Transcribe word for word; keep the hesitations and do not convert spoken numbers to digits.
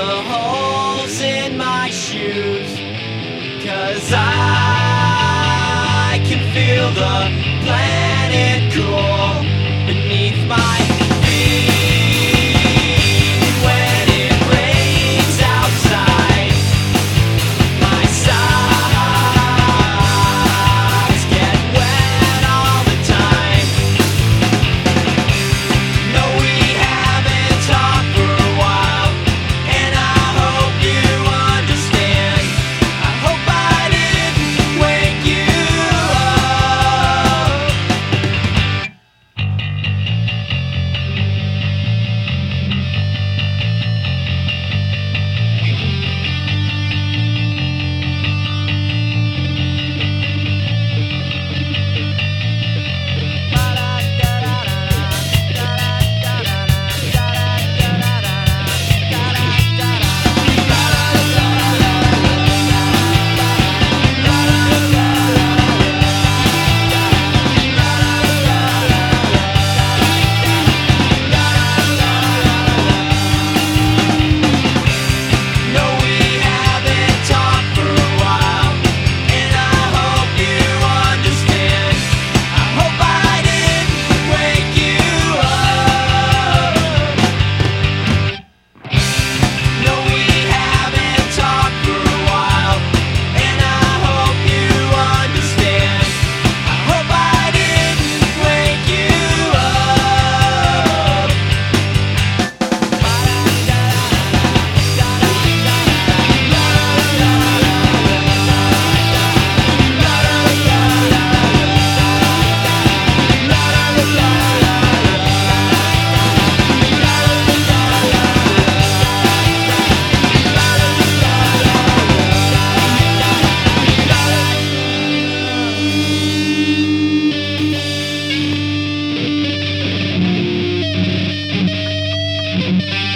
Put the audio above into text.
the holes in my shoes, 'cause I can feel the planet cool beneath my feet. When it rains outside, my socks get wet all the time. No, we haven't talked for a while, and I hope you understand. I hope I didn't wake you up. No, we haven't talked for a while, and I hope you understand. I hope I didn't wake you up. No, we haven't talked for a while, and I hope you understand. I hope I didn't wake you up. Thank you.